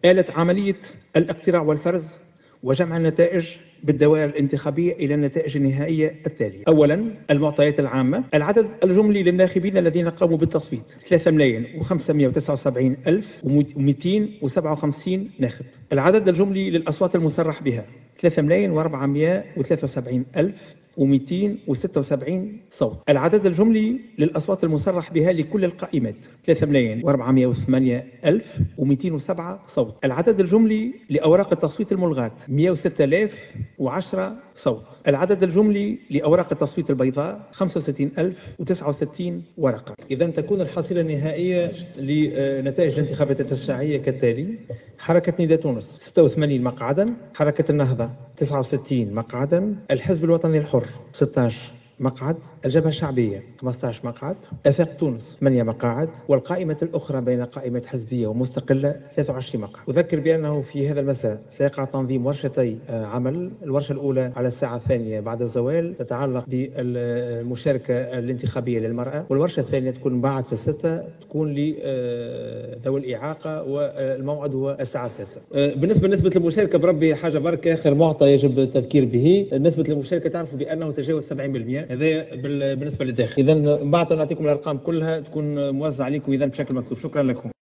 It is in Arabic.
آلت عملية الاقتراع والفرز وجمع النتائج بالدوائر الانتخابية إلى النتائج النهائية التالية. أولا، المعطيات العامة: العدد الجملي للناخبين الذين قاموا بالتصويت 3,579,257 ناخب. العدد الجملي للأصوات المصرح بها 3,473,276 صوت. العدد الجملي للأصوات المصرح بها لكل القائمات 3,408,207 صوت. العدد الجملي لأوراق التصويت الملغاة 106,010 صوت. العدد الجملي لأوراق التصويت البيضاء 65,069 ورقة. إذن تكون الحصيلة النهائية لنتائج الانتخابات التشريعية كالتالي: حركة نداء تونس 86 مقعدا، حركة النهضة 69 مقعدا، الحزب الوطني الحر 16 مقعد، الجبهة الشعبية 15 مقعد، آفاق تونس 8 مقاعد، والقائمة الأخرى بين قائمة حزبية ومستقلة 23 مقعد. أذكر بأنه في هذا المساء سيقع تنظيم ورشتي عمل. الورشة الأولى على الساعة 2 بعد الزوال تتعلق بالمشاركة الانتخابية للمرأة، والورشة الثانية تكون بعد في 6 تكون لذوي الإعاقة، والموعد هو الساعة 6. بالنسبة لنسبة المشاركة بربي حاجة بركة، آخر معطى يجب التذكير به. نسبة المشاركة تعرفوا بأنه تجاوز 70%. هذا بالنسبة للداخل. إذن بعد نعطيكم الأرقام كلها تكون موزع عليكم إذن بشكل مكتوب. شكرا لكم.